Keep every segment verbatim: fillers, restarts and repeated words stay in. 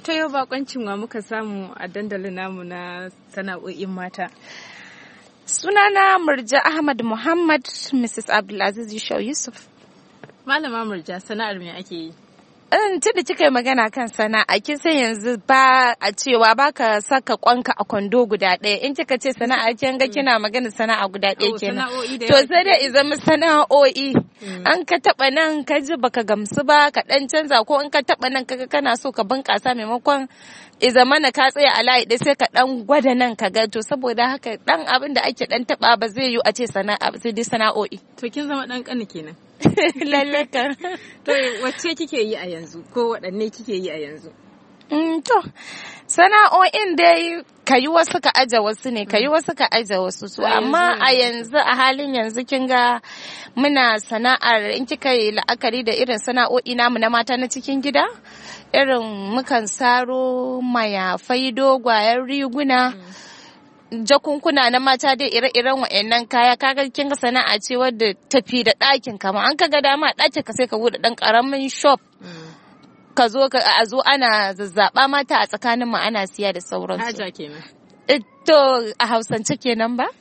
To yau bakoncin wa muka samu a dandalin namu na sana'o'in mata. Sunana Murja Ahmad Muhammad, Missus Abdulaziz Yushau Yusuf. Malama Murja, sana'ar me ake yi? In ci da kika yi magana kan sana'a, kin san yanzu ba a cewa baka saka kwanka a kwando guda ɗaya. In kika ce sana'a kin ga kina magana sana'a guda ɗaya kenan. To sai dai zama sana'o'i. An ka taba nan ka ji baka gamsu ba ka dan canza, ko in ka taba nan kaga kana so ka bunkasa maimakon izamana ka tsaya a layi ɗaya sai ka dan gwada nan ka ga. To saboda haka dan abin da ake dan taba ba zai yi a ce sana'a, sai dai sana'o'i. To kin zama dan kani kenan. Lallaka. To wacce kike yi a yanzu ko waɗanne kike yi a yanzu? Mm, to sana'o'in dai ka yi wasu ka aje wasu ne, ka yi wasu ka aje wasu su, amma a yanzu a halin yanzu kin ga muna sana'ar, in kika yi la'akari da irin sana'o'i namu na mata na cikin gida, irin mukan saro mayafai, dogwayen riguna, jakunkuna na mata dai ire-iren wa'annan kaya. Kaga kin ga sana'a ce wadda tafi da ɗakin kama, an kaga dama ɗakin ka sai ka bude ɗan ƙaramin shop ka zo ka a zo ana zazzaba mata a tsakanin mu ana siya da sauransu. Haja kenan. To a Hausance kenan ba?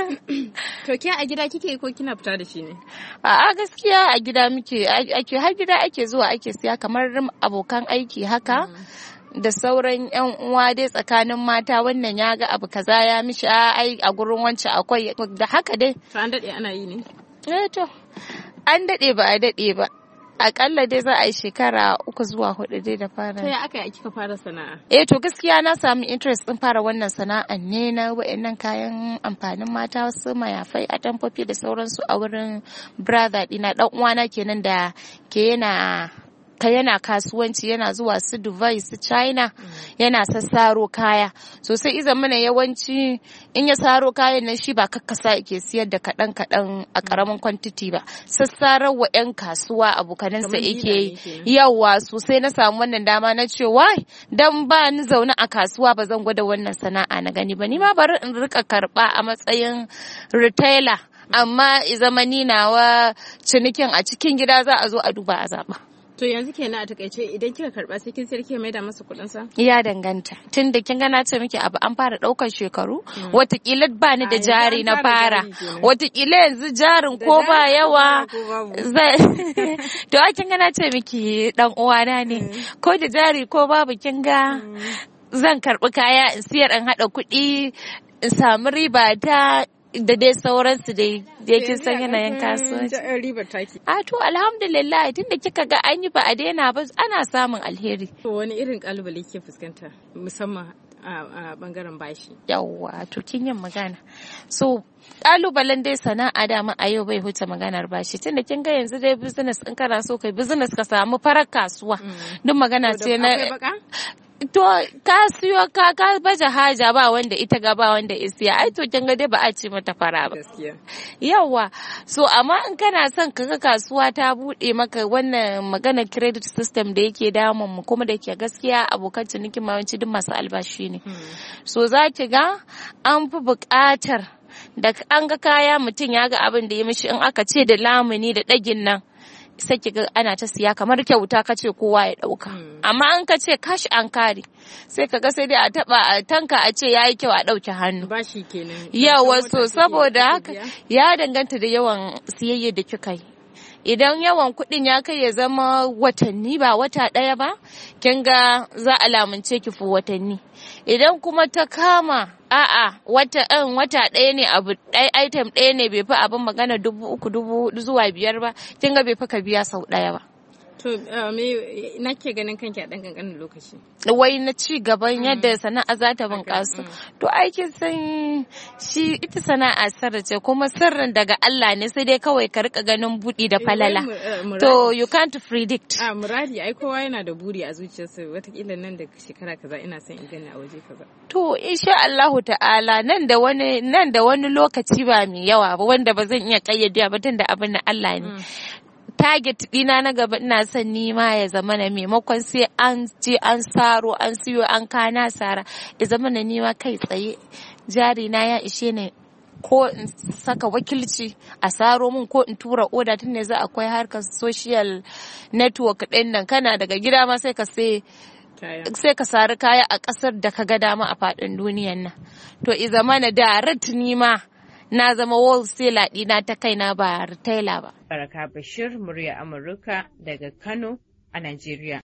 To ke a gida kike ko kina fita da shi ne? A gaskiya a gida muke, ake har gida ake zuwa ake siya kamar abokan aiki haka. Da sauran yan uwa dai tsakanin mata, wannan ya ga abu kaza ya mishi ai a gurin wancan akwai, da haka dai. To an dade ana yi ne? Eh to an dade ba a dade ba. Akalla dai za a yi shekara uku zuwa hudu dai da fara. To ya aka yi kika fara sana'a? Eh to gaskiya na samu interest din fara wannan sana'an ne na wayannan kayan amfanin mata, wasu mayafai, atamfofi da sauransu a wurin brother dina, dan uwana kenan da ke yana ka yana kasuwanci, yana zuwa su Dubai su China, yana sassaro kaya sosai. Iza mana yawanci in ya saro kayan nan shi ba kakkasa yake siyar da kaɗan kaɗan a ƙaramin kwantiti ba, sassarar wa 'yan kasuwa abokanansa yake yawa sosai. Na samu wannan dama na ce wai dan ba ni zaune a kasuwa ba zan gwada wannan sana'a na gani ba, ni ma bari in rika karɓa a matsayin retailer, amma zama ni nawa cinikin a cikin gida za a zo a duba a zaɓa. To yanzu kenan a takaice idan kika karba sai kin sarki mai da masa kudin sa? Ya danganta. Tun da kin gana ce miki abu an fara daukar shekaru, watakila ba ni da jari na fara. Watakila yanzu jarin ko ba yawa to a kin gana ce miki dan uwana ne. Ko da jari ko babu kin ga zan karbi kaya in siyar in hada kuɗi in samu riba ta da dai sauransu dai da yake san yanayin kasuwanci. A to alhamdulillah tunda kika ga an yi ba a daina ba, ana samun alheri. To wani irin kalubale kike fuskanta musamman a bangaren bashi? Yawwa to kin yin magana. So kalubalen dai sana'a dama a yau bai huce maganar bashi, tunda kin ga yanzu dai business in kana so kai business ka samu farar kasuwa. Duk magana ce na to ka siyo ka ka baje haja ba wanda ita ga ba wanda isiya, ai to kin ga dai ba a ce mata fara ba. Yawa so amma in kana son kaga kasuwa ta bude maka, wannan magana credit system da yake damun mu kuma da ke gaskiya abokan cinikin mawanci duk masu albashi ne. So za ki ga an fi buƙatar da an ga kaya mutum ya ga abin da ya mishi, in aka ce da lamuni da ɗagin nan sai kiga ana ta siya kamar kyauta kace kowa ya dauka. Amma an kace cash an kare sai kaga sai dai a taba a tanka a ce yayi kyau a dauke hannu. Bashi kenan. Yawa so saboda haka ya danganta da yawan siyayya da kika yi. Idan yawan kuɗin ya kai ya zama watanni ba wata ɗaya ba, kin ga za a lamunce ki fi watanni. Idan kuma ta kama a'a wata ɗan wata ɗaya ne abu ɗaya item ɗaya ne bai fi abin magana dubu uku dubu zuwa biyar ba, kin ga bai fi ka biya sau ɗaya ba. To me nake ganin kanki a ɗan ƙanƙanin lokaci? Wai na ci gaban yadda sana'a za ta bunƙasa. To aikin san shi ita sana'a sirri ce, kuma sirrin daga Allah ne, sai dai kawai ka rika ganin buɗi da falala. To you can't predict. A muradi ai kowa yana da buri a zuciyarsa, watakila nan da shekara kaza ina son in gani a waje kaza. To insha Allahu ta'ala nan da wani nan da wani lokaci ba mai yawa ba wanda ba zan iya kayyade ba tunda abin na Allah ne. Target dina na gaba ina son nima ya zama na maimakon sai an je an saro an siyo an kana sara, ya zama na nima kai tsaye jari na ya ishe ne, ko in saka wakilci a saro mun ko in tura oda, tun ne za akwai harkar social network din nan, kana daga gida ma sai ka sai sai ka sari kaya a ƙasar da ka ga dama a faɗin duniyan nan. To i zamana da ni ma na zama wholesaler ɗina ta kaina ba retailer ba. Baraka Bashir, murya Amurka daga Kano a Najeriya.